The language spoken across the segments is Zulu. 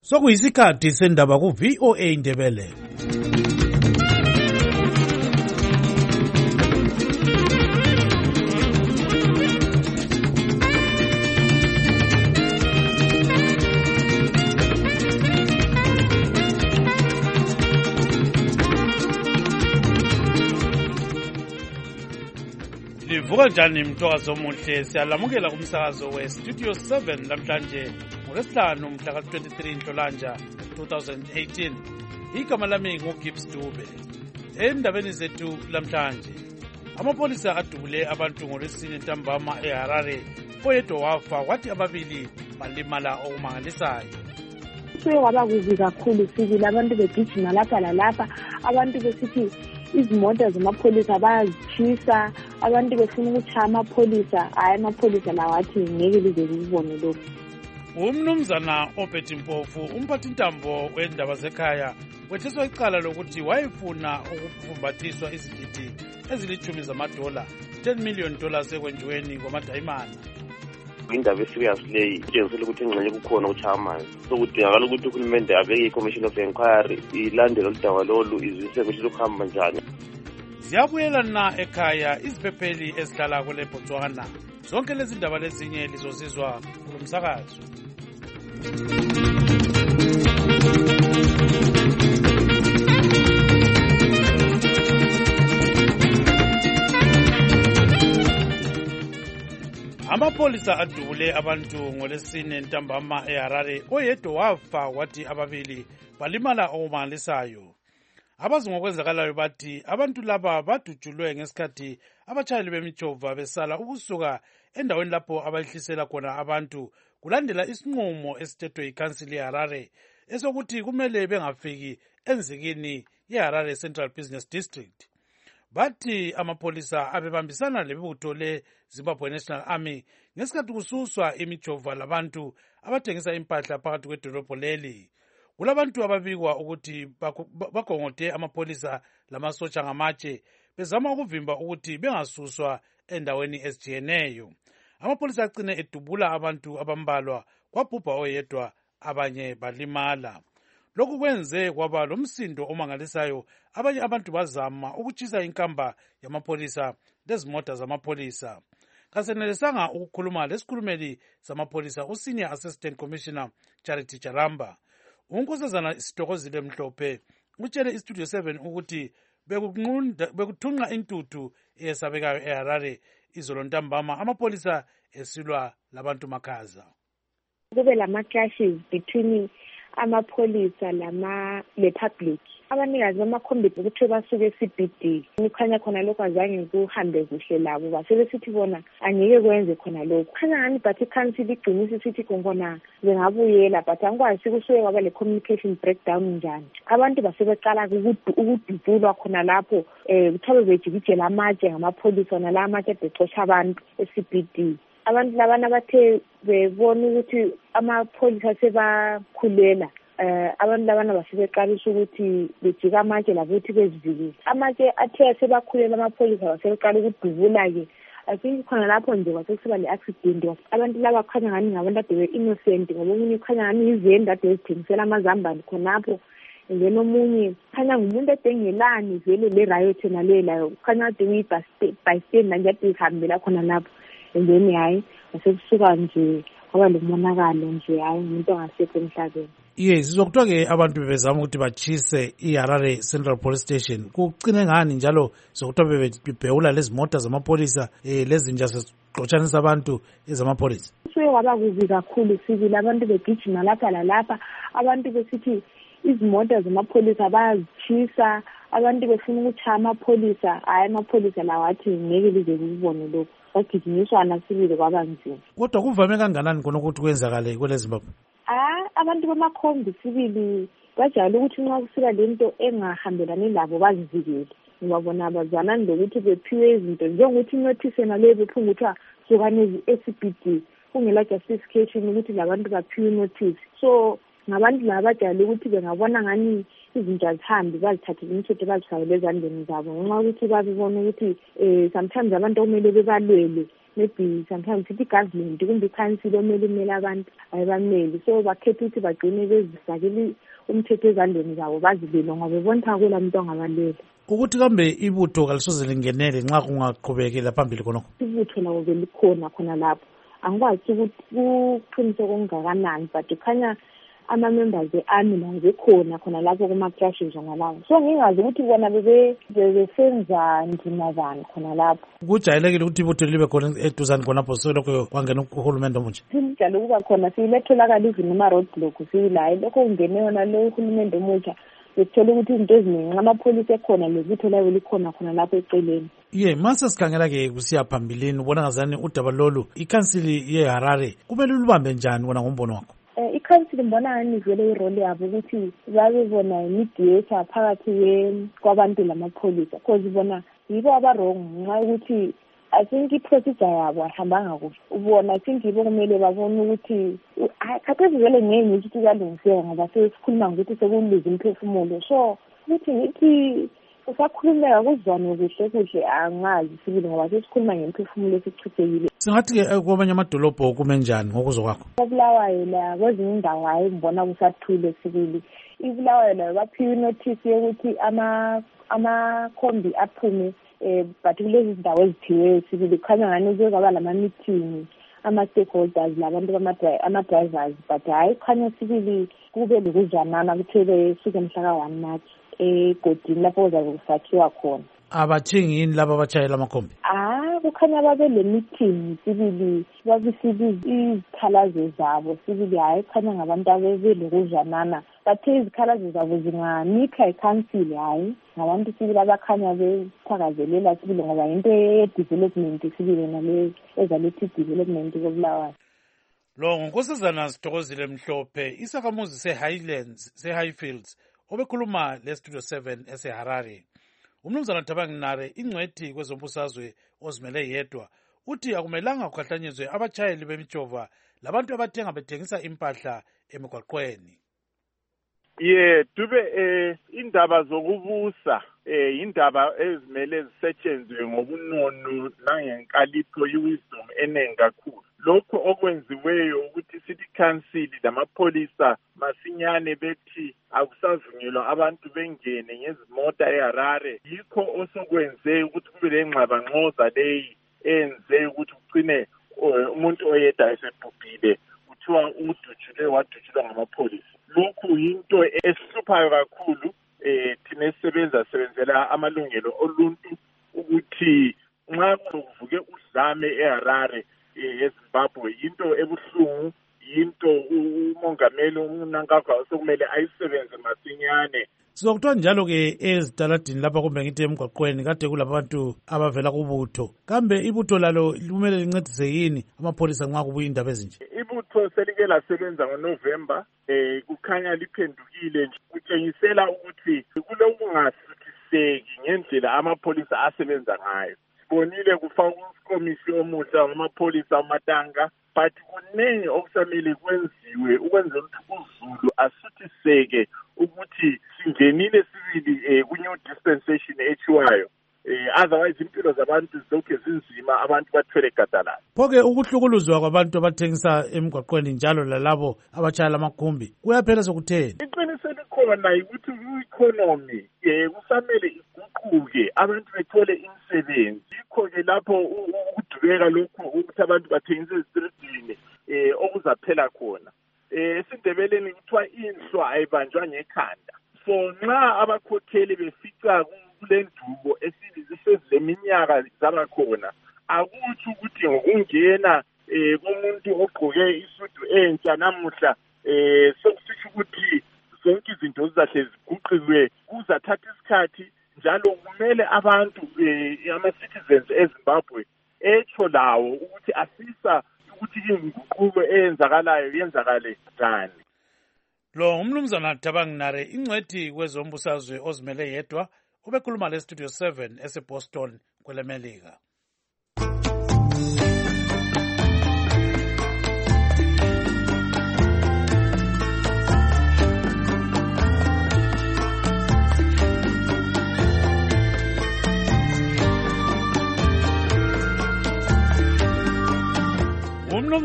Sokuyisikhathi sendaba ku VOA Indebele. Livuka njani mtokazi omuhle, siyalamukela kumsakazo we-Studio 7 namhlanje ngoLwesihlanu mhla ka-23 Nhlolanja 2018. Igama lami nguGibbs Dube. Endabeni zethu lamhlanje, amapolisa adubule abantu ngoLwesine ntambama eHarare, oyedwa wafa kwathi ababili balimala okumangalisayo. Kwaba kubi kakhulu sibili, abantu begijima lapha lalapha, abantu besithi izimota zamapholisa bayazitshisa, abantu befuna ukutshaya amapholisa. Hayi, amapholisa lawa athi ngeke lize libone lokhu. Umnumzana Obert Mpofu, umphathintambo wendaba zekhaya, wetheswa icala lokuthi wayefuna ukufumbathiswa izigidi ezilithumi zamadola, $10 million ekwenziweni kwamadayimana. Indaba eserious leyi itshengisela ukuthi engxenye kukhona ukutshaya amanzi, sokudingakala ukuthi uhulumende abeke i-commission of inquiry ilandele oludaba lolu, izwise ukuthi lukuhamba njani. Ziyabuyelana ekhaya iziphepheli ezihlala kule Botswana. Zonke lezi ndaba lezinye lizozizwa kulo msakazo. Amapolisa adubule abantu ngoLwesine ntambama eHarare, oyedwa wafa kwathi ababili balimala okumangalisayo. Abazi ngokwenzakalayo bathi abantu laba badutshulwe ngesikhathi abatshayeli bemitshova besala ukusuka endaweni lapho abayihlisela khona abantu kulandela isinqumo esithethwe yikhansili yeHarare esokuthi kumele bengafiki enzikini yeHarare Central Business District. Bathi amapolisa abebambisana lebutho le-Zimbabwe National Army ngesikhathi kususwa imijova labantu abathengisa impahla phakathi kwedolobho leli. Kulabantu ababikwa ukuthi bagongode amapolisa lamasotsha ngamatshe bezama ukuvimba ukuthi bengasuswa endaweni ezijiyeneyo. Amapolisa agcine edubula abantu abambalwa, kwabhubha oyedwa, abanye balimala. Lokhu kwenze kwaba lomsindo omangalisayo, abanye abantu bazama ukutshisa inkamba yamapolisa lezimota zamapolisa. Kasenelisanga ukukhuluma lesikhulumeli samapolisa uSenior Assistant Commissioner Charity Charamba. Unkosazana Sitokozile Mhlophe utshele iStudio 7 ukuthi bekuthunqa intuthu eyesabekayo eHarare izolo ntambama, amapolisa esilwa labantu makhaza. Kube lama-clashes between amapolisa le-public. Abanikazi bamakhombisa ukuthi basuke e-CBD. Kukhanya khona lokho azange kuhambe kuhle labo, basebesithi bona angeke kwenze khona lokho. Khanya ngani but ikhansili igcinisa isithi khona bengabuyela, but angikwazi kusuke kwaba le-communication breakdown njani. Abantu basebeqala ukudubulwa khona lapho, kuthiwa bejikijela amatshe ngamapolisa, nala amatshe becosha abantu e-CBD. Abantu labana bathe bebona ukuthi amapholisa sebakhulela, abantu labana basebeqalisa ukuthi bejika amatshe lakuthi bezivikile. Amatshe athe sebakhulela amapholisa basebeqala ukudubula-ke. I think khona lapho nje kwasekusiba le-accident. Abantu laba kukhanya ngani ngabantu ade be-innocent, ngoba omunye kukhanya ngani izenda ade ezithengisela amazambane khonapho. And then omunye kukhanya ngumuntu ade engelani vele le-riot nalela, kukhanya ade uyi-bystander nje ade ihambela khona lapho. And then hayi basekusuka nje kwaba lomonakalo nje, hayi umuntu ongasekho emhlabeni. Yes, sizokuthiwa-ke abantu bebezama ukuthi bachise iHarare Central Police Station. Kucine ngani njalo zokuthiwa bebhewula lezi mota zamapolisa lezinja sezixotshanisa abantu ezamapolisa? Kusuke kwaba kubi kakhulu sibili, abantu begijima lapha lalapha, abantu besithi izimota zamapholisa bayazitshisa, abantu befuna ukutshaya amapholisa. Hayi, amapholisa lawa athi ngeke lize libone lokhu. Bagijinyiswana sibili kwaba nzima. Kodwa kuvame kanganani khona ukuthi kwenzakale kwele Zimbabwe? Abantu bamakhombi sibili bajayele ukuthi nxa kusuka lento engahambelani labo bazivikele, ngoba bona abazwanani lokuthi bephiwe izinto njengokuthi inothisi yona leyo bephunga kuthiwa sukani e-CBD kungela justification ukuthi labantu baphiwe inothisi. So ngabantu laba bajayele ukuthi bengabona ngani izinto azihambi bazithathele imithetho bazifakele ezandleni zabo, ngenxa yokuthi babibona ukuthi sometimes abantu okumele bebalwele maybe sometimes ithi government kumbe i-council omele imele abantu ayibameli, so bakhetha ukuthi bagcine bezifakele umthetho ezandleni zabo bazibele ngoba bebona kwela muntu ongabaleli. Ukuthi kambe ibutho kalisoze lingenele nxa kungaqhubekela phambili khonokho? Ibutho labo belikhona khona lapho, angikwazi ukuthi kuqinise okungakanani, but kukhanya ama-members e-army lawo bekhona khona lapho kuma-clashes ngalawo, so ngingazi ukuthi bona bebesenza ndima bani khona lapho. Kujayelekile ukuthi ibutho libe khona eduzane khonapho selokho kwangena uhulumende omutsha? Sinjalo ukuba khona siletholakala izinto ama-roadblock siyilayo, lokho kungene yona lo uhulumende omutsha bethola ukuthi izinto eziningi amapholisa ekhona lebutho layo likhona khona lapho eceleni. Mase sikhangela-ke kusiya phambilini ubona ngazani udaba lolu ikhansili yeHarare kumele lubambe njani wona ngombono wakho? I-council mbona ngani vele irole yabo ukuthi babe bona i-mediator phakathi kwabantu lamapholisa, because bona yibo aba-wrong ngenxa yokuthi I think i-procedure yabo ahambanga kuhle. Ubona I think yibo kumele babone ukuthi khathesi vele ngeke ngithi kuyalungiseka ngoba sesikhuluma ngokuthi sekuluza umphefumulo, so ukuthi ngithi usakhulumeka kuzwane kuhle angazi sibili ngoba sesikhuluma ngemphefumulo esichithekile. Singathi-ke kwamanye amadolobho kume njani ngokuzwa kwakho? Kobulawayo la kwezinye indawo hayi ngibona kusathule sibili. Ibulawayo la baphiwe inotice yokuthi amakhombi aphume but kulezi zindawo ezithiweyo sibili kukhanya ngani kuyokaba lama-meeting ama-stakeholders labantu ama-drivers, but hayi kukhanya sibili kube lokuzwanana kuthele suke mhla ka-1 March egodini lapho kuzabe kusakhiwa khona. Abathengi yini laba abatshayela amakhombi? Kukhanya babe le meeting sibili babisiza izikhalazo zabo sibili, hayi kukhanya ngabantu abebelokuzwanana bathe izikhalazo zabo zinganikha ikhansili, hayi ngabantu sibili abakhanya bethakazelela sibili ngoba into ye-development sibili nale ezalethi development kobulawayo. Lo ngunkosazana Sithokozile Mhlophe, isakhamuzi se-Highfields obekhuluma le-Studio 7 eseHarare. Umnumzana Thabang Nnare, ingcwethi kwezombusazwe ozimele yedwa, uthi akumelanga kukahlanyezwe abatshayeli bemitshova labantu abathenga bethengisa impahla emigwaqweni. Dube indaba zokubusa indaba ezimele zisetshenzwe ngobunono nangenkalipho i-wisdom enengi kakhulu. Lokho okwenziweyo ukuthi city council lamapholisa masinyane bethi akusavunyelwa abantu bengene ngezimota eHarare, yikho osokwenze ukuthi kube lengxabangxoza leyi enze ukuthi ugcine umuntu oyedwa esebhubhile kuthiwa wadutshulwe ngamapholisa. Lokhu yinto esihluphayo kakhulu thina esebenzela amalungelo oluntu ukuthi nxa kuvuke udlame eHarare eZimbabwe yinto ebuhlungu, yinto umongameli uMnangagwa sokumele ayisebenze masinyane. Sizokuthiwa njalo-ke ezitaladini lapha kumbe ngithi emgwaqweni kade kulabantu abavela kubutho, kambe ibutho lalo kumele lincedise yini amapholisa nxa kubuya indaba ezinje? Ibutho selike lasebenza ngoNovember, kukhanya liphendukile nje, kutshengisela ukuthi kulokungasuthiseki ngendlela amapholisa asebenza ngayo. Sibonile kufakwa ukomisi omutsha wamapholisa amatanga, but kuningi okusamele kwenziwe ukwenzela ukuthi uZulu asuthiseke ukuthi singenile sibili ku-new dispensation ethiwayo. Otherwise impilo zabantu zilokhu zinzima, abantu bathwele gadalala. Phoke ukuhlukuluzwa kwabantu abathengisa emgwaqweni njalo lalabo abatshayela amakhumbi kuyaphela sokutheni? Iqiniso likhona ukuthi i-economy kusamele iguquke, abantu bethole imisebenzi. Yikho-ke lapho ukudubeka lokhu ukuthi abantu bathengise ezitradini okuzaphela khona. Esindebeleni kuthiwa inhlwa ayibanjwa ngekhanda. So nxa abakhokheli befica kule ndubo esezileminyaka zabakhona, akuthi ukuthi ngokungena komuntu ogqoke isudu entsha namuhla sokusho ukuthi zonke izinto zizahle ziguqulwe, kuzathatha isikhathi njalo kumele abantu ama-citizens eZimbabwe etsho lawo ukuthi asisa ukuthi inguquko eyenzakalayo yenzakale njani. Lo umnumzana Thabang Nnare, ingcwethi kwezombusazwe ozimele yedwa, ubekhuluma le-Studio 7 eseBoston kwelemelika.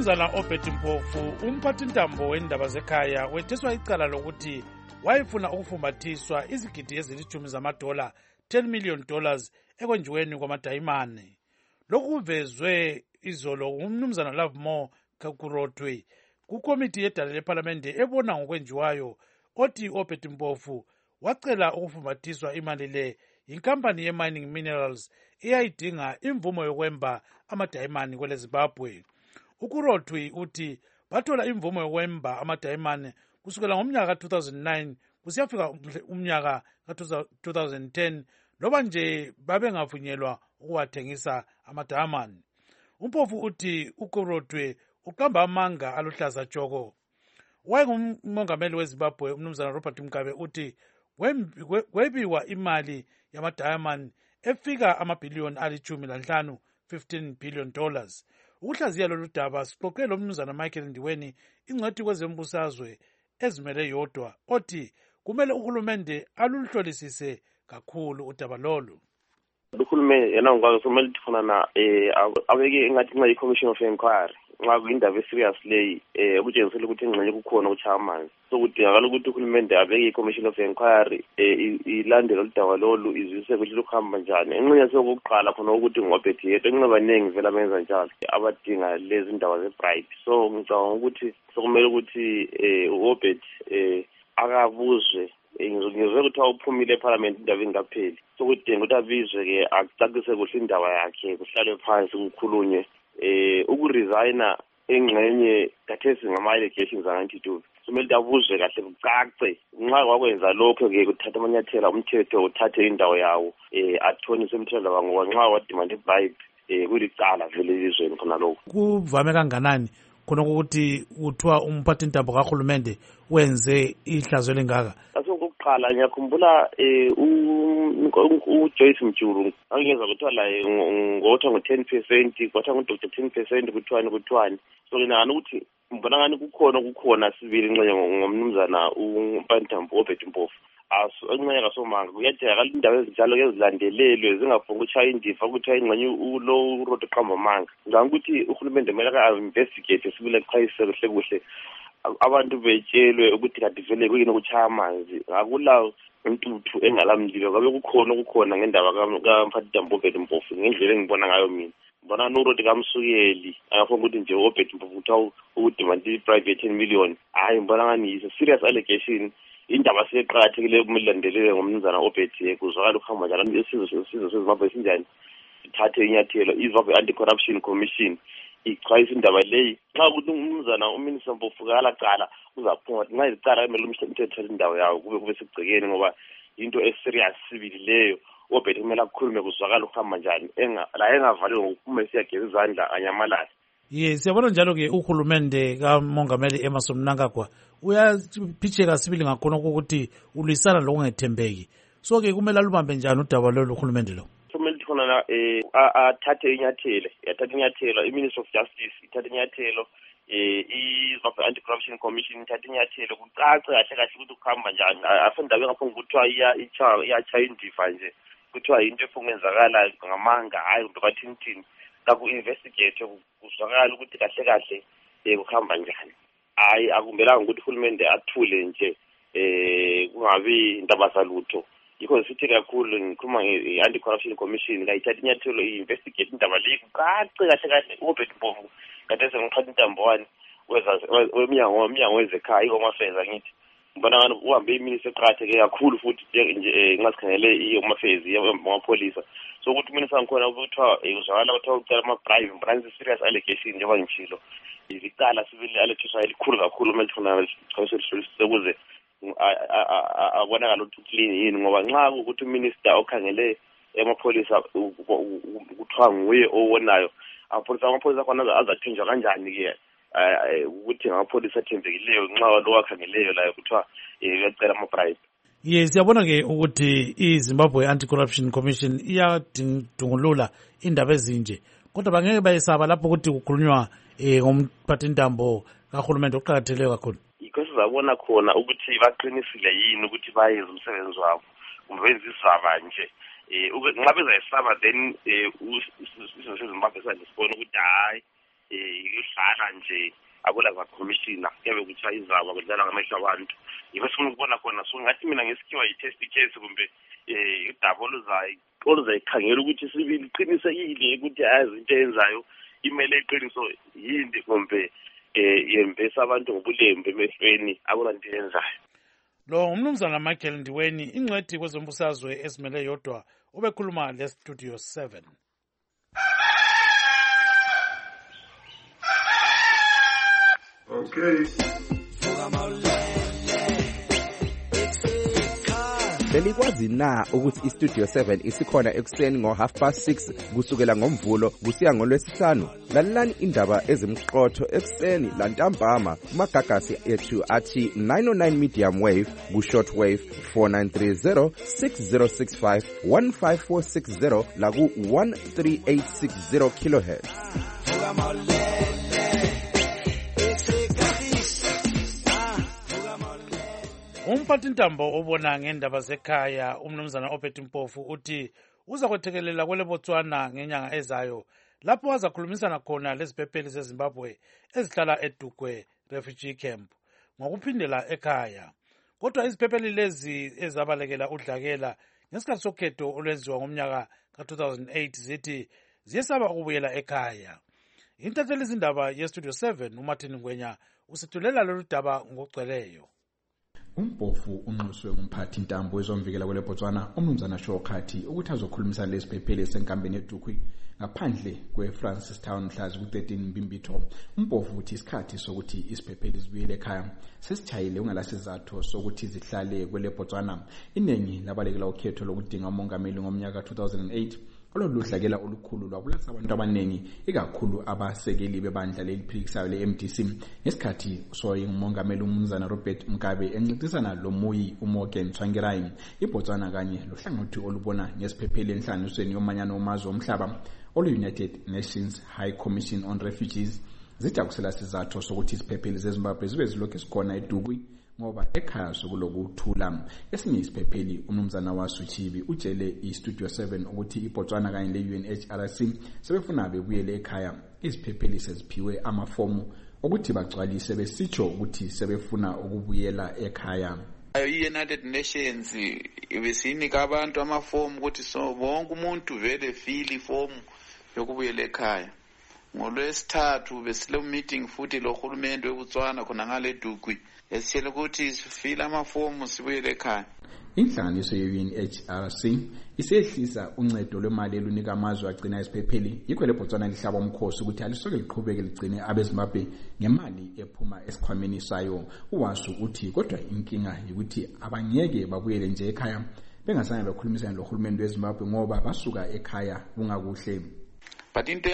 umnumzana Obert Mpofu umphathintambo wendaba zekhaya wetheswa icala lokuthi wayefuna ukufumbathiswa izigidi ezilitshumi zamadola $10 million ekwenjiweni kwamadayimane. Lokhu kuvezwe izolo umnumzana Lovemore Kakurotwe kukomiti yedala lephalamende ebona ngokwenjiwayo othi Obert Mpofu wacela ukufumbathiswa imali le yinkampani ye-Mining Minerals eyayidinga imvumo yokwemba amadayimane kwele Zimbabwe. Ukurotwi uthi bathola imvumo yokwemba amadayimane kusukela ngomnyaka ka-2009 kusiyafika umnyaka ka-2010 loba nje babengavunyelwa ukuwathengisa amadayimane. Umpofu uthi ukurotwe uqamba amanga aluhlaza tshoko. Wayengumongameli weZimbabwe umnumzana Robert Mugabe uthi kwebiwa imali yamadayimane efika amabhiliyoni ali-15 $15 billion. Ukuhlaziya lolu daba sixoxe lo mnumzana Michael Ndiweni ingcwethi kwezembusazwe ezimele yodwa othi kumele uhulumende aluluhlolisise kakhulu udaba lolu. Uhulumende yena kumele ufuna abeke engathi nxa i-Commission of Inquiry nxa kuyindaba eserious leyi ukutshengisela ukuthi engxenye kukhona ukutshaya amanzi. So kudingakala ukuthi uhulumende abeke i-Commission of Inquiry ilandele udaba lolu izwise ukuthi luhamba njani. Engxenye sokuqala khona ukuthi ngoBert yedwa enxe baningi vele abenza njalo abadinga lezi ndaba ze-bribe. So ngicabanga ukuthi sokumele ukuthi uObert akabuzwe ngizwe kuthiwa uphumile eParliament indaba ingapheli. So kudinga ukuthi abizwe-ke acacise kuhle indaba yakhe kuhlalwe phansi kukhulunywe ukuresigna engxenye kathesi ngama-allegations angantitubi. Kumele abuzwe kahle kucace nxa kwakwenza lokho-ke kuthatha amanyathela umthetho uthathe indawo yawo athoniswe emthethwa ngoba nxa wadimanda ibribe kulicala vele elizweni khona lokho. Kuvame kanganani khona ukuthi kuthiwa umphathintambo kahulumende wenze ihlazo elingaka? Okokuqala ngiyakhumbula uJoyce Mjuru angeza kuthiwa laye ngotha ngo-10% kwathiwa nguDr 10% kuthiwani. So ngingani ukuthi mbona ngani kukhona sibili inxenye ngomnumzana umphathintambo Obert Mpofu. Enxenye kasomanga kuyadingakala indaba ezinjalo ezilandelelwe zingafuni ukutshaya indiva kuthiwa ingxenye ulo uRoto qamba amanga. Ngicabanga ukuthi uhulumende kumele ka-investigate sibile kuchayise kuhle abantu betshelwe ukuthi kanti vele kuyini ukutshaya amanzi akulawo intuthu engalamlilo kabe kukhona ngendaba kamphathintambo Obert Mpofu ngendlela engibona ngayo mina. Mbona noRoto kamsukeli angafuna ukuthi nje uObert Mpofu kuthiwa ukudimanda ibribe ye-10 million. Hayi mbona ngani is a serious allegation. Indaba seqakathekile kumele landelele ngomnumzana Obert kuzwakala ukuhamba njalo isizwe seZimbabwe sinjani. Ithathe inyathelo iZimbabwe Anti-Corruption Commission ichayisa indaba leyi nxa ukuthi umnumzana uMinister Mpofu kalacala uzaphuma nxa izicala kumele umthetho indawo yawo kube segcekeni ngoba into eserious sibili leyo. Obert kumele akukhulume kuzwakala ukuhamba njani la engavaliwe ngokuphuma esiyageza izandla anyamalala. Siyabona njalo-ke uhulumende kamongameli Emmerson Mnangagwa uyaphitsheka sibili ngakhona ukuthi ulwisana lokungethembeki. So-ke kumele alubambe njani udaba lolu uhulumende lo? Kumele khona athathe inyathelo i-Minister of Justice ithathe inyathelo i-Zimbabwe Anti-Corruption Commission ithathe inyathelo kucace kahle ukuthi ukuhamba njani. Asendabe ngapho kuthiwa iyatshaya indiva nje kuthiwa into efungenzakala ngamanga hayi kumbe bathini kaku-investigate kuzwakala ukuthi kahle kuhamba njani. Hayi akumbelanga ukuthi uhulumende athule nje kungabi indaba zalutho. Yikho sithi kakhulu ngikhuluma nge-Anti-Corruption Commission kayithatha inyathelo i-investigate indaba leyi kucace kahle uObert Mpofu kade sengiphathintambo wani wemnyango wezekhaya i-Home Affairs angithi. Mbona ngani uhambe iminister eqakatheke kakhulu futhi nje nxa sikhangele i-Home Affairs yamapholisa. So ukuthi uminister ngikhona ukuthiwa uzwakala kuthiwa ucala ama-bribe branch serious allegation njengoba ngitshilo. Izicala sibili aletheswa elikhulu kakhulu kumele khona sihlolisise ukuze abonakala ukuthi clean yini ngoba nxa ukuthi uminister okhangele emapholisa kuthiwa nguye owonayo amapholisa khona azathenjwa kanjani-ke ukuthi ngamapholisa athembekileyo nxa lo wakhangeleyo layo kuthiwa uyacela ama-bribe. Siyabona-ke ukuthi iZimbabwe Anti-Corruption Commission iyadungulula indaba ezinje kodwa bangeke bayesaba lapho ukuthi kukhulunywa ngomphathintambo kahulumende oqakathekileyo kakhulu. Yikho sizabona khona ukuthi baqinisile yini ukuthi bayenza umsebenzi wabo kumbe benza isizaba nje. Nxa bezayisaba then isizwe seZimbabwe sibone ukuthi hayi yidlala nje akulaza commissioner kuyabe kuthiwa izaba kudlala ngamehlo abantu yibe sifuna ukubona khona so ngathi mina ngesikhiwa yi-test case kumbe udaba oluzayikhangela ukuthi sibili qinisekile ukuthi ayazi into eyenzayo imele iqiniso yini kumbe yembesa abantu ngobulembu emehlweni akulanto eyenzayo. Lo umnumzana Michael Ndiweni ingcwethi kwezombusazwe esimele yodwa ubekhuluma leStudio 7. Okay. Belikwazi na ukuthi iStudio 7 isikhona ekuseni ngo6:30 kusukela ngoMvulo kusiya ngoLwesihlanu? Lalelani indaba ezimqotho ekuseni lantambama kumagagasi ethu athi 909 medium wave ku-short wave 4930 6065 15460 la ku-13860 kilohertz. Umphathintambo obona ngendaba zekhaya umnumzana ophethe Mpofu uthi uza kwethekelela kwele Botswana ngenyanga ezayo lapho azakhulumisana khona leziphepheli zeZimbabwe ezihlala eDukwe refugee camp ngokuphindela ekhaya. Kodwa iziphepheli lezi ezabalekela udlakela ngesikhathi sokhetho olwenziwa ngomnyaka ka-2008 zithi ziyesaba ukubuyela ekhaya. Intatheli izindaba yeStudio 7 uMartin Ngwenya usithulela lolu daba ngokugcweleyo. Umpofu unxuswe ngumphathi ntambo wezomvikela kwele Botswana umnumzana Shokhathi ukuthi azokhulumisana lesiphepheli esenkambeni eDukwi ngaphandle kweFrancistown mhla ku-13 Mbimbitho. Umpofu uthi isikhathi sokuthi isiphepheli zibuyele ekhaya sesithayile ungalasizathu sokuthi zihlale kwele Botswana. Iningi labalekela ukhetho lokudinga umongameli ngomnyaka 2008 oludlakela olukhulu lwabulasa abantu abaningi ikakhulu abasekeli bebandla leliphikisayo leMDC ngesikhathi soyingumongameli umnumzana Robert Mugabe encintisana loMoyi uMorgan Tsvangirai. iBotswana kanye lohlangothi olubona ngesiphepheli enhlanganisweni yomanyano wamazwe omhlaba olu-United Nations High Commission on Refugees zidakusela sizathu sokuthi isiphepheli zeZimbabwe zibe zilokhu esikhona eDukwi ngoba ekhaya sokulokuthula. Esinye isiphepheli umnumzana waSuchibi utshele iStudio 7 ukuthi iBotswana kanye le-UNHRC sebefuna bebuyele ekhaya. Iziphepheli seziphiwe amafomu ukuthi bagcwalise besitsho ukuthi sebefuna ukubuyela ekhaya. I-United Nations ibesinika abantu amafomu ukuthi bonke umuntu vele file ifomu yokubuyela ekhaya. NgoLwesithathu besile meeting futhi lohulumende weBotswana khona ngale Dukwi esitshela ukuthi sifile amafomu sibuyele ekhaya. Inhlanganiso ye-UNHRC isehlisa uncedo lwemali elunika amazwe agcina isiphepheli yikho leBotswana lihlaba umkhosi ukuthi alisoke liqhubeke ligcine abeZimbabwe ngemali ephuma esikhwameni sayo. Uwasu uthi kodwa inkinga ukuthi abangeke babuyele nje ekhaya bengasange bakhulumisana lohulumende weZimbabwe ngoba basuka ekhaya kungakuhle. But into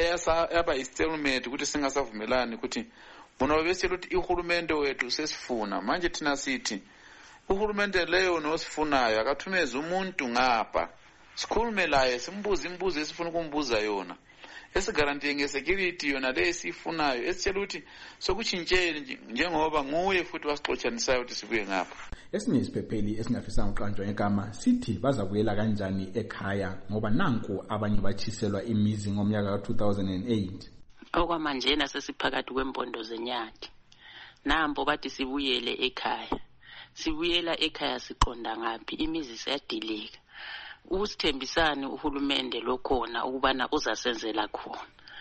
yaba istalemate ukuthi singasavumelani ukuthi bona besele ukuthi uhulumende wethu sesifuna manje thina sithi uhulumende leyo nosifunayo akathumeze umuntu ngapha sikhulume laye simbuze imibuzo esifuna ukumbuza yona esigarantiye ngesecurity yona le esifunayo esitshela ukuthi sokuchintsheni njengoba nguye futhi wasixoxanisayo ukuthi sibuye ngapha. Esinye isiphepheli esingafisanga uqanjwa ngegama sithi bazabuyela kanjani ekhaya ngoba nanku abanye bachiselwa imizi ngomnyaka ka-2008. Okwamanjena sesiphakathi kwempondo zenyati nambo bathi sibuyele ekhaya. Sibuyela ekhaya siqonda ngaphi imizi siyadilika. Usithembisani uhulumende lokhona ukubana uzasenzela khona.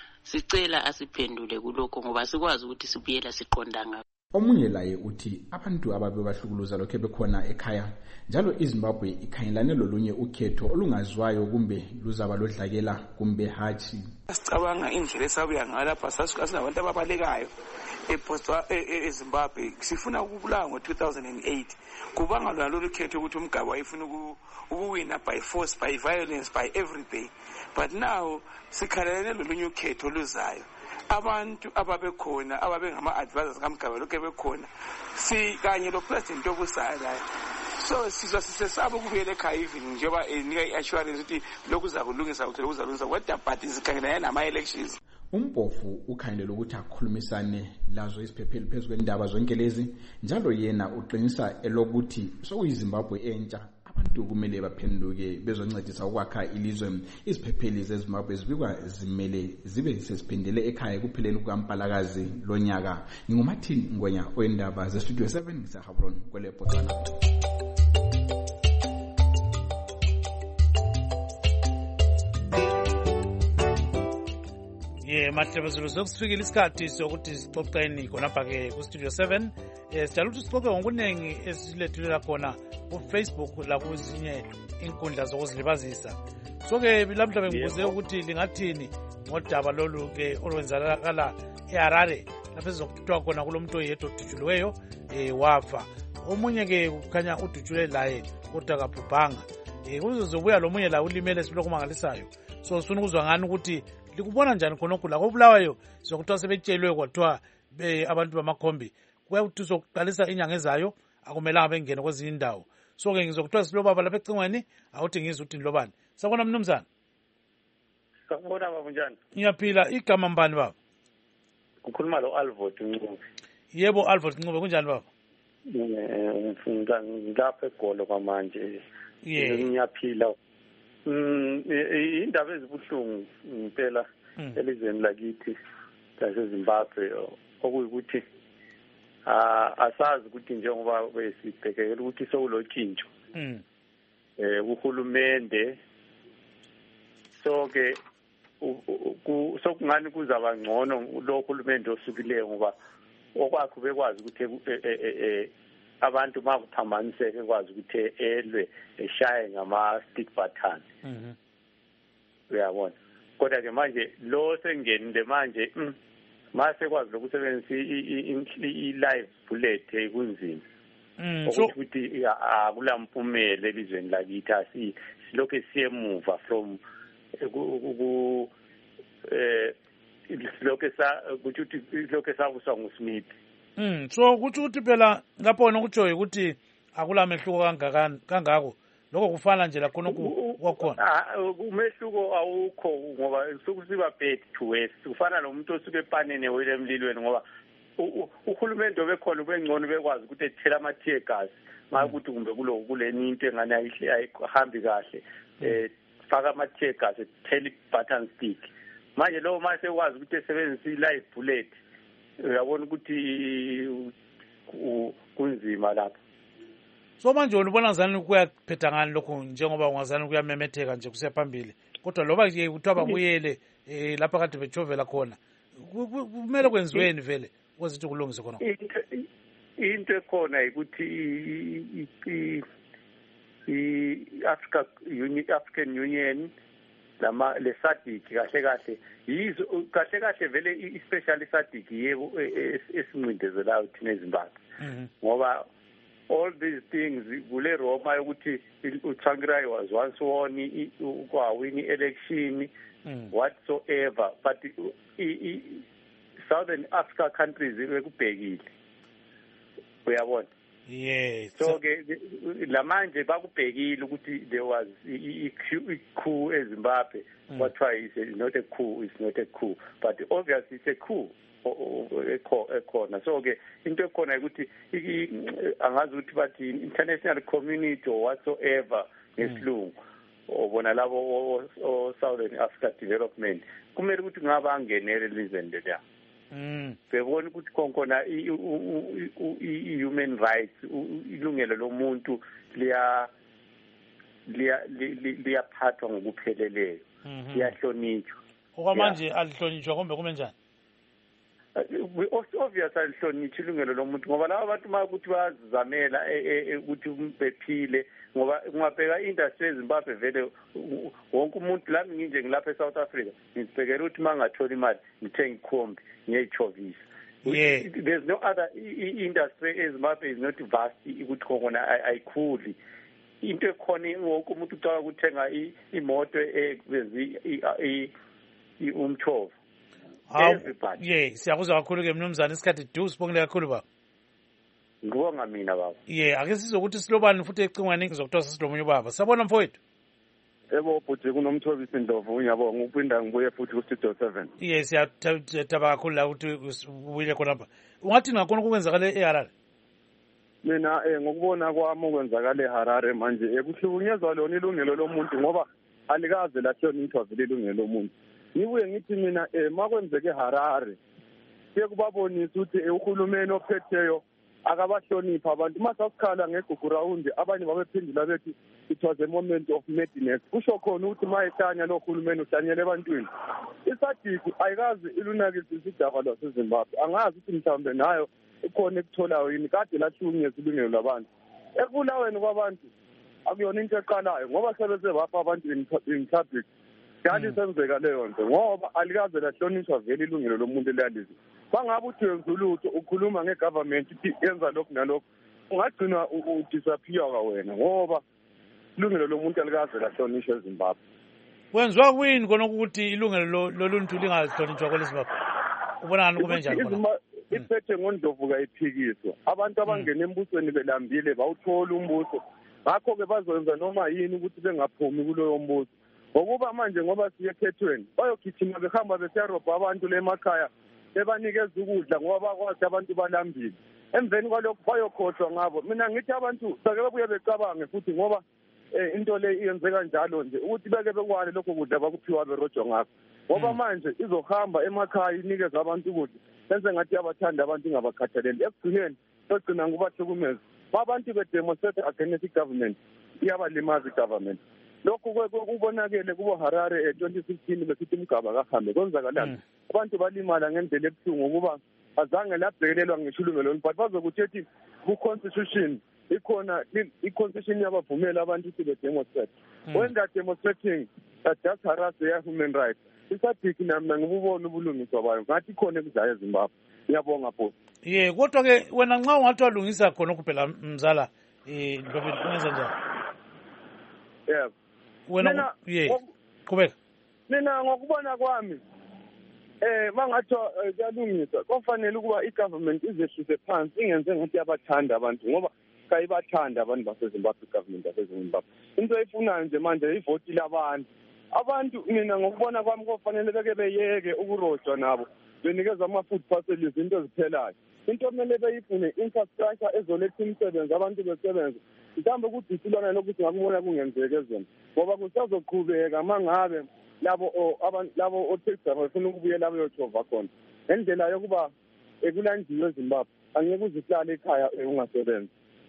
Sicela asiphendule kulokho ngoba sikwazi ukuthi sibuyela siqonda ngaphi. Omunye laye uthi abantu ababe bahlukuluza lokho bekhona ekhaya njalo iZimbabwe ikhangelane lolunye ukhetho olungaziwayo kumbe luzaba lodlakela kumbe hathi. Sicabanga indlela esabuya ngalapha sasuka sinabantu ababalekayo eZimbabwe sifuna ukubulawa ngo-2008 kubanga lolu khetho ukuthi uMgabe wayefuna ukuwina by force, by violence, by everything. But now sikhalelane lolunye ukhetho luzayo. Abantu ababekhona ababengama-advisors kaMgabe lokhu bekhona kanye lo-president obusayo layo. So sizwa sisesaba ukubuyela ekhaya even njengoba enika i-assurance ukuthi lokhu uzakulungisa kodwa but zikhangelane nama-elections. Umpofu ukhangelele ukuthi akhulumisane lazo isiphepheli phezu kwendaba zonke lezi njalo yena uqinisa elokuthi sokuyiZimbabwe entsha abantu abantu kumele baphenduke bezoncedisa ukwakha ilizwe. Iziphepheli zeZimbabwe zibikwa zimele zibe sesiphendele ekhaya kupheleni kukaMpalakazi lonyaka. NginguMartin Ngwenya oyindaba zeStudio 7 ngiseHabron kwele Botswana. Mahlebezulu sokusifikile isikhathi sokuthi sixoxeni khonapha-ke kuStudio 7. Sijala ukuthi sixoxe ngokuningi esilethulela khona kuFacebook lakuzinye inkundla zokuzilibazisa. So-ke lamhla bengibuze ukuthi lingathini ngodaba lolu-ke olwenzakala eHarare lapho ezokuthiwa khona kulomuntu oyedwa odutshuliweyo wafa. Omunye-ke kukhanya udutshule laye kodwa kabhubhanga. Kuzobuya lomunye la ulimele esilokumangalisayo. So sifuna ukuzwa ngani ukuthi likubona njani khonokho la kobulawayo sokuthiwa sebetshelwe kwathiwa abantu bamakhombi kuyakuthi sokuqalisa inyanga ezayo akumelanga bengene kwezinye indawo. So-ke ngizokuthiwa silobaba lapha ecingweni awuthi ngizwe ukuthi nilobani. Sakubona mnumzana. Sakubona baba njani? Ngiyaphila. Igama mbani baba? Kukhuluma lo Alvord Ncube. Yebo Alvord Ncube, kunjani baba? Ngilapha eGolo kwamanje. Ngiyaphila. Indaba ezibuhlungu impela elizweni lakithi laseZimbabwe okuyikuthi asazi ukuthi njengoba besibhekela ukuthi sokulotshintsho uhulumende so-ke sokungani kuzaba ngcono lo hulumende osukileyo ngoba okwakho bekwazi ukuthi abantu makuphambaniseke kwazi ukuthi elwe eshaye ngama-stick button. Uyabona, kodwa ke manje lo sengenile manje mase kwazi lokusebenzisa i-live bullet kunzima ukuthi akulampumela elizweni lakithi silokhu siyemuva from silokhu sabuswa nguSmith. So kuthi ukuthi phela lapho wena kutshoyo ukuthi akulamehluko kangako lokho kufana nje lakhona kwakhona. Umehluko awukho ngoba sokusiba bad to west kufana nomuntu osuke epaneni wele emlilweni ngoba uhulumende obekhona ubengcono bekwazi ukuthi ethela ama-tear gas ngakuthi kumbe kuleni into engane ayihambi kahle faka ama-tear gas ethela i-button stick. Manje lowo mase ekwazi ukuthi esebenzise i-live bullet uyabona ukuthi kunzima lapho. So manje wena ubona ngizani kuyaphetha ngani lokho njengoba ungazani kuyamemetheka nje kusephambili kodwa loba nje kuthiwa babuyele lapha kade bejovela khona kumele kwenziweni vele ukuze ukuthi kulungise khona. Into ekhona ukuthi i-African Union le SADC kahle yizo kahle vele especially SADC yebo esincindezelayo thina eZimbabwe ngoba all these things kule Roma ukuthi uTsvangirai was once won win election whatsoever but Southern Africa countries bekubhekile uyabona. Yes. So ke lamanje bakubhekile ukuthi there was coup eZimbabwe. What is not a coup, it's not a coup, but obviously it's a coup ekhona. So ke into ekhona ukuthi angazi ukuthi bathi international community or whatsoever ngesilungu obona labo Southern Africa Development kumele ukuthi ngaba angenele lizweni leliya. Bebona ukuthi khona i-human rights ilungelo lomuntu liyaphathwa ngokupheleleyo liyahlonitshwa. Okwamanje alihlonitshwa kumbe kume njani? Obviously alihlonitshwa ilungelo lomuntu ngoba laba abantu makuthi bazamela ukuthi bephile ngoba ungabheka industry eZimbabwe vele wonke umuntu lami nginje ngilapha eSouth Africa ngibhekela ukuthi mangathola imali ngithenga ikhombi ngiyichovisa. There's no other industry eZimbabwe is not vast ukuthi khona ayikhuli. Into ekhona wonke umuntu ucala ukuthenga imoto ekwenza umthovo. Siyakuzwa kakhulu ke mnumzane isikhathi sibongile kakhulu baba. Ngibonga mina baba. Ake sizokuthi silobani futhi ecingweni ngizokuthiwa silomunye ubaba. Sabona mfowethu. Yebo bhuti kunomthobisi Ndlovu ngiyabonga ukuphinda ngibuye futhi kuStudio 7. Siyathaba kakhulu la ukuthi ubuyile khona lapha. Ungathi ngakhona ukwenzakala eHarare? mina ngokubona kwami okwenzakala eHarare manje kuhlukunyezwa lona ilungelo lomuntu ngoba alikaze lahlonishwa vele ilungelo lomuntu. Ngibuye ngithi mina makwenzeke eHarare kuye kubabonisa ukuthi uhulumeni ophetheyo akabahlonipha abantu. Masasikhala ngegugu round abanye babephendula bethi it was a moment of madness. Kusho khona ukuthi mayehlanya lo hulumeni uhlanyele ebantwini. Isadiki ayikazi ilunakisisa idaba lwaseZimbabwe. Angazi ukuthi mhlawumbe nayo ikhona ekutholayo yini kade lahlukunyezwa ilungelo labantu. Ekubulaweni kwabantu akuyona into eqalayo ngoba sebese bapha abantu in public. Kanti senzeka leyo nto ngoba alikaze lahlonishwa vele ilungelo lomuntu elalizi. Bangabe uthi wenzulutho ukhuluma ngegovernment ithi yenza lokhu nalokho ungagcina udisappear ka wena ngoba ilungelo lomuntu alikaze lahlonishwa eZimbabwe. Kwenziwa kwini khona ukuthi ilungelo loluntu lingahlonishwa kweleZimbabwe? Ubona ngani kube njani khona? Iphethe ngondovu kayiphikiswa. Abantu abangena embusweni belambile bawuthola umbuso. Ngakho ke bazoyenza noma yini ukuthi bengaphumi kuloyo mbuso. Ngokuba manje ngoba siyekhethweni bayogijima behamba besiyarobha abantu lemakhaya bebanikeza ukudla ngoba bakwazi abantu balambile. Emveni kwalokho bayokhohlwa ngabo. Mina ngithi abantu sake babuye becabange futhi ngoba into le iyenzeka njalo nje ukuthi beke bekwale lokho kudla bakuphiwa berojo ngakho. Ngoba manje izohamba emakhaya inikeza abantu ukudla. Senze ngathi abathanda abantu ingabakhathaleli. Ekugcineni sogcina ngubahlukumeza. Abantu bedemonstrate against i-government iyabalimaza i-government. Lokhu kubonakele kubo Harare 2016 besithi umgaba kahambe konzakalana. Abantu balimala ngendlela ebuhlungu ukuba azange labhekelelwa ngisho ilungelo but bazokuthi ku-constitution ikhona i-constitution yabavumela abantu ukuthi be-demonstrate. When they are demonstrating that just harass their human rights. Isadiki nami ngibubona ubulungiswa bayo ngathi khona ekuzayo eZimbabwe. Ngiyabonga bhuti. Kodwa ke wena nxa ungathi walungisa khona kuphela mzala Ndlovu ungenza njani? Yeah. Wena qhubeka. Mina ngokubona kwami mangathi kuyalungisa kufanele ukuba i-government izehlise phansi ingenze ngathi yabathanda abantu ngoba kayibathanda abantu baseZimbabwe i-government yaseZimbabwe. Into eyifunayo nje manje ivoti labantu. Abantu mina ngokubona kwami kufanele beke beyeke ukurojwa nabo benikeza ama-food parcels into eziphelayo. Into kumele beyifune infrastructure ezoletha imisebenzi abantu besebenze. Mhlawumbe kudisilwana lokuthi ngakubona kungenzeka ezweni ngoba kusazoqhubeka mangabe labo oTexas bafuna ukubuyela beyojova khona ngendlela yokuba ekulandiwe eZimbabwe angeke uzihlale ekhaya ungasebenzi.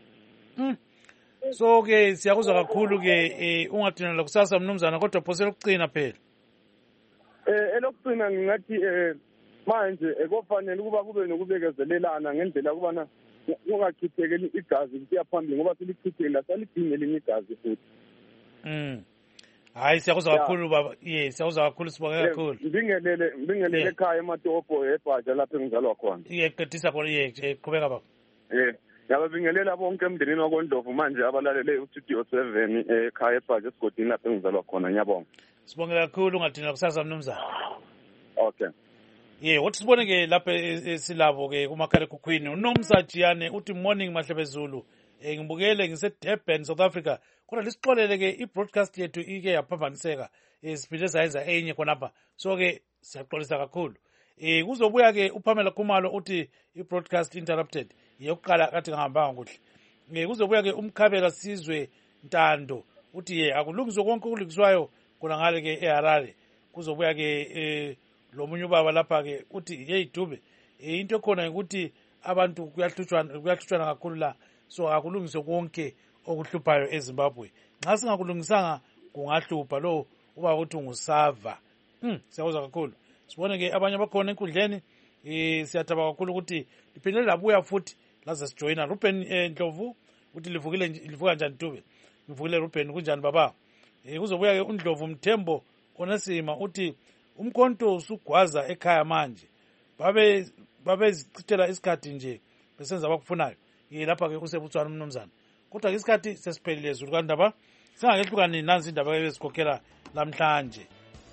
So ke siyakuzwa kakhulu ke ungadinela kusasa mnumzana kodwa phosela ukucina phela. Elokugcina ngingathi manje kofanele ukuba kube nokubekezelelana ngendlela kubana ungachithekeli igazi kusiya phambili ngoba silichithekile lasalidinga elinye igazi futhi. Hayi siyakuzwa kakhulu baba. Siyakuzwa kakhulu sibonge kakhulu. Mbingelele ekhaya eMatopo eBhaja lapho engizalwa khona. Qedisa khona qhubeka baba. Ngiyabingelela bonke emndenini wakoNdlovu manje abalalele uStudio 7 ekhaya eBhaja esigodini lapho engizalwa khona ngiyabonga. Sibonge kakhulu ungadinela kusasa mnumzana. Okay. Wathi sibone ke lapha esilabo ke kumakhalekhukhwini uNomsajiyane uthi morning Mahlebezulu ngibukele ngiseDurban South Africa kodwa lisixolele ke i-broadcast yethu ike yaphambaniseka siphinde sayenza enye khonapha so ke siyaxolisa kakhulu. Kuzobuya ke uPamela Khumalo uthi i-broadcast interrupted yokuqala kathi ngahambanga kuhle. Kuzobuya ke uMkhabela Sizwe Ntando uthi akulungiswe konke okulungiswayo khona ngale ke eHarare. Kuzobuya ke lo munye ubaba lapha ke uthi Dube into khona ukuthi abantu kuyahlutshwana kakhulu la so akulungiswe konke okuhluphayo eZimbabwe. Nxa singakulungisanga kungahlupha lo uba uthi ngusava. Siyakuzwa kakhulu. Sibone ke abanye bakhona enkundleni siyathaba kakhulu ukuthi liphinde labuya futhi laze sijoyina. Ruben Ndlovu uthi livuka njani Dube? Ngivukile Ruben kunjani baba? Kuzobuya ke uNdlovu Mthembo Onesima uthi umkhonto usugwaza ekhaya manje babezichithela isikhathi nje besenza abakufunayo lapha ke kusebuthwana umnumzana kodwa ke isikhathi sesiphelile zulu kandaba singakehlukani nansi indaba ebesikhokhela namhlanje.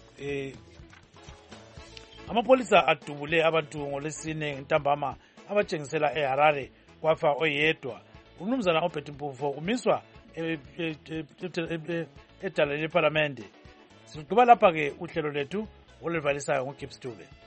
Amapolisa adubule abantu ngolesine ntambama abatshengisela eHarare kwafa oyedwa. Umnumzana oPhethe Mpuvo umiswa edala leParlamente. Sigqiba lapha ke uhlelo lethu oluvalisayo ngoGibbs Dube.